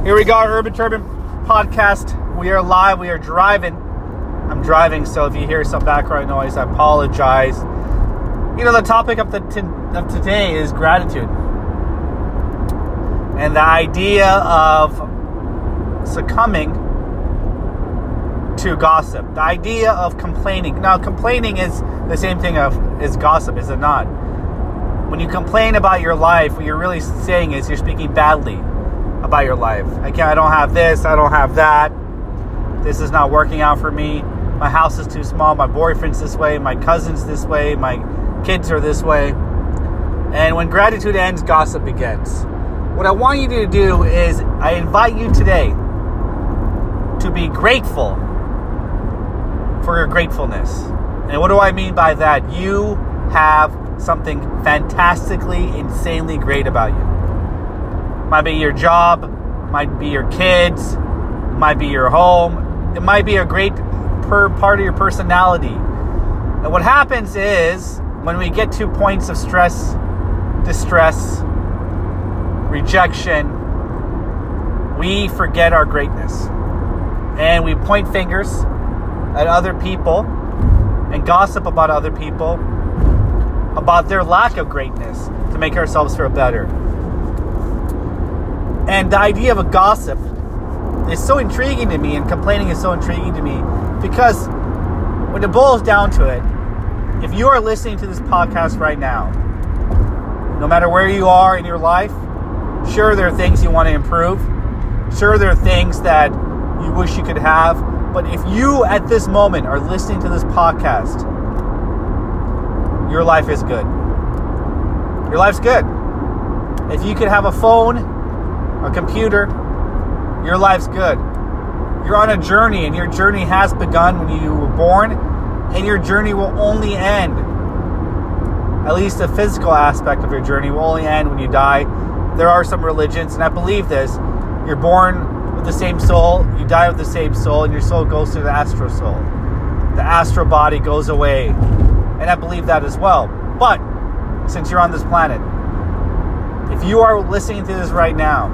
Here we go, our Urban Turban podcast. We are live. We are driving. I'm driving, so if you hear some background noise, I apologize. You know, the topic of today is gratitude. And the idea of succumbing to gossip. The idea of complaining. Now, complaining is the same thing as gossip, is it not? When you complain about your life, what you're really saying is you're speaking badly about your life. I don't have this, I don't have that. This is not working out for me. My house is too small, my boyfriend's this way, my cousin's this way, my kids are this way. And when gratitude ends, gossip begins. What I want you to do is, I invite you today to be grateful for your gratefulness. And what do I mean by that? You have something fantastically, insanely great about you. Might be your job, might be your kids, might be your home. It might be a great part of your personality. And what happens is, when we get to points of stress, distress, rejection, we forget our greatness. And we point fingers at other people and gossip about other people, about their lack of greatness, to make ourselves feel better. And the idea of a gossip is so intriguing to me, and complaining is so intriguing to me, because when it boils down to it, if you are listening to this podcast right now, no matter where you are in your life, sure, there are things you want to improve. Sure, there are things that you wish you could have. But if you, at this moment, are listening to this podcast, your life is good. Your life's good. If you could have a phone, a computer, your life's good. You're on a journey, and your journey has begun when you were born, and your journey will only end, at least the physical aspect of your journey will only end when you die. There are some religions, and I believe this, you're born with the same soul, you die with the same soul, and your soul goes to the astral soul. The astral body goes away, and I believe that as well. But since you're on this planet, if you are listening to this right now,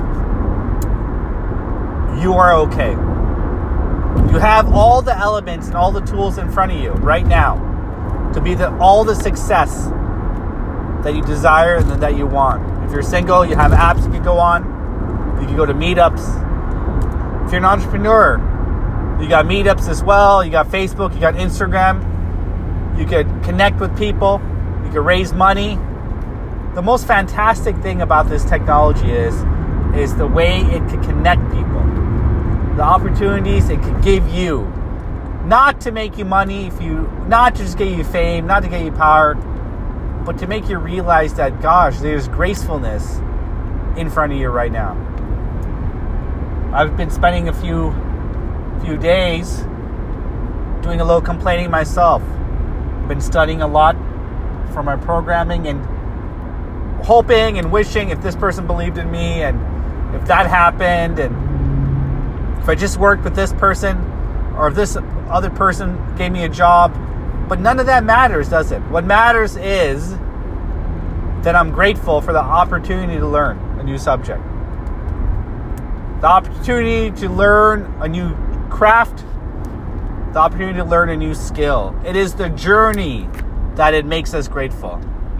you are okay. You have all the elements and all the tools in front of you right now to be all the success that you desire and that you want. If you're single, you have apps you can go on. You can go to meetups. If you're an entrepreneur, you got meetups as well. You got Facebook, you got Instagram. You could connect with people. You could raise money. The most fantastic thing about this technology is the way it can connect people. The opportunities it can give you. Not to make you money, not to just get you fame, not to get you power, but to make you realize that, gosh, there's gracefulness in front of you right now. I've been spending a few days doing a little complaining myself. I've been studying a lot for my programming and hoping and wishing if this person believed in me, and if that happened, and if I just worked with this person, or if this other person gave me a job. But none of that matters, does it? What matters is that I'm grateful for the opportunity to learn a new subject. The opportunity to learn a new craft. The opportunity to learn a new skill. It is the journey that it makes us grateful.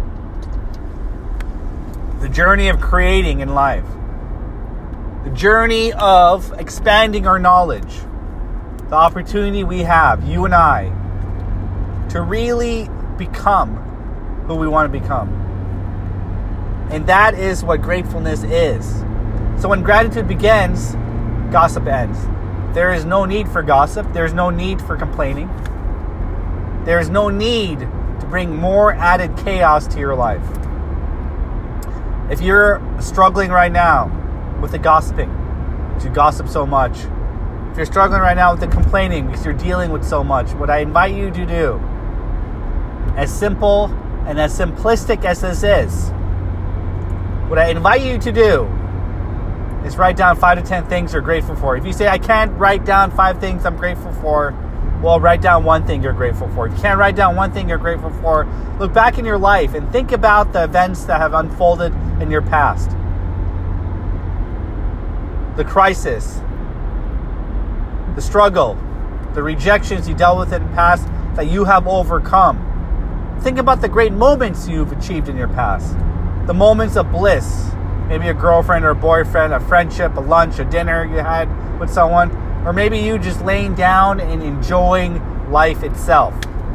The journey of creating in life. The journey of expanding our knowledge. The opportunity we have, you and I, to really become who we want to become. And that is what gratefulness is. So when gratitude begins, gossip ends. There is no need for gossip. There is no need for complaining. There is no need to bring more added chaos to your life. If you're struggling right now with the gossiping, because you gossip so much, if you're struggling right now with the complaining because you're dealing with so much, what I invite you to do, as simple and as simplistic as this is, what I invite you to do is write down 5 to 10 things you're grateful for. If you say, I can't write down 5 things I'm grateful for, well, write down one thing you're grateful for. If you can't write down one thing you're grateful for, look back in your life and think about the events that have unfolded in your past. the crisis, the struggle, the rejections you dealt with in the past that you have overcome. Think about the great moments you've achieved in your past. The moments of bliss. Maybe a girlfriend or a boyfriend, a friendship, a lunch, a dinner you had with someone. Or maybe you just laying down and enjoying life itself.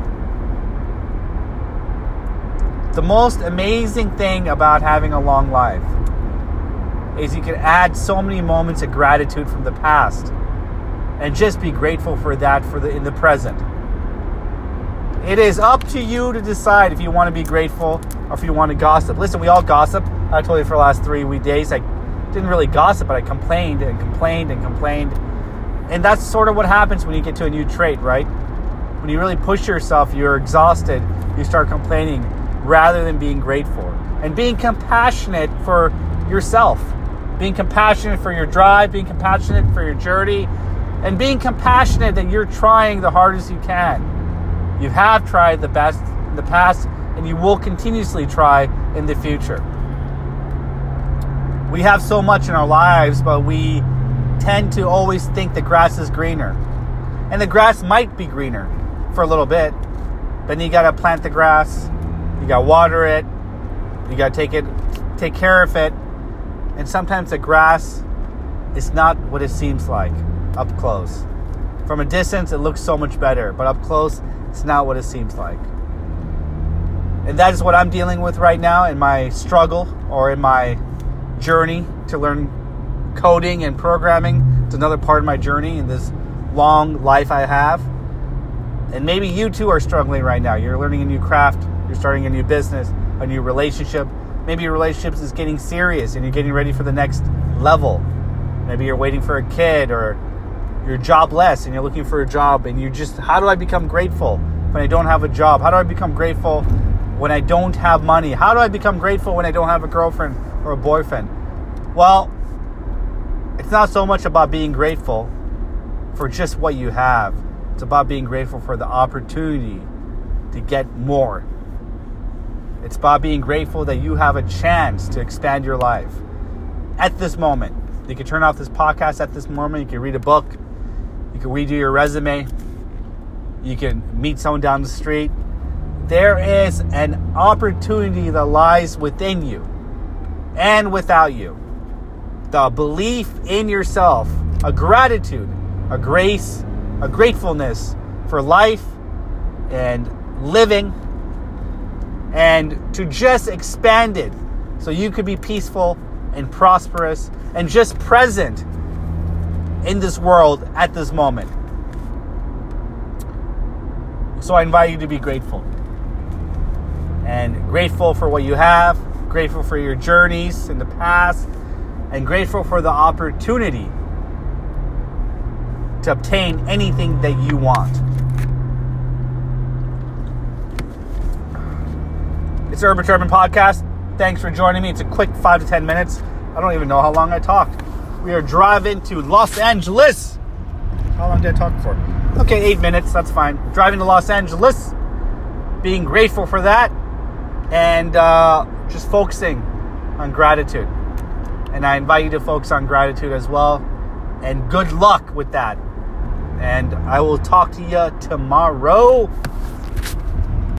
The most amazing thing about having a long life is you can add so many moments of gratitude from the past and just be grateful for that in the present. It is up to you to decide if you want to be grateful or if you want to gossip. Listen, we all gossip. I told you for the last 3 days, I didn't really gossip, but I complained and complained and complained. And that's sort of what happens when you get to a new trait, right? When you really push yourself, you're exhausted, you start complaining rather than being grateful. And being compassionate for yourself. Being compassionate for your drive, being compassionate for your journey, and being compassionate that you're trying the hardest you can. You have tried the best in the past, and you will continuously try in the future. We have so much in our lives, but we tend to always think the grass is greener. And the grass might be greener for a little bit, but then you got to plant the grass, you got to water it, you got to take care of it. And sometimes the grass is not what it seems like up close. From a distance, it looks so much better, but up close, it's not what it seems like. And that is what I'm dealing with right now in my struggle or in my journey to learn coding and programming. It's another part of my journey in this long life I have. And maybe you too are struggling right now. You're learning a new craft. You're starting a new business, a new relationship. Maybe your relationship is getting serious and you're getting ready for the next level. Maybe you're waiting for a kid, or you're jobless and you're looking for a job, and you just, how do I become grateful when I don't have a job? How do I become grateful when I don't have money? How do I become grateful when I don't have a girlfriend or a boyfriend? Well, it's not so much about being grateful for just what you have. It's about being grateful for the opportunity to get more. It's about being grateful that you have a chance to expand your life at this moment. You can turn off this podcast at this moment. You can read a book. You can redo your resume. You can meet someone down the street. There is an opportunity that lies within you and without you. The belief in yourself, a gratitude, a grace, a gratefulness for life and living, and to just expand it so you could be peaceful and prosperous and just present in this world at this moment. So I invite you to be grateful. And grateful for what you have, grateful for your journeys in the past, and grateful for the opportunity to obtain anything that you want. It's the Urban Turban Podcast. Thanks for joining me. It's a quick 5 to 10 minutes. I don't even know how long I talked. We are driving to Los Angeles. How long did I talk for? Okay, 8 minutes. That's fine. Driving to Los Angeles. Being grateful for that. And just focusing on gratitude. And I invite you to focus on gratitude as well. And good luck with that. And I will talk to you tomorrow.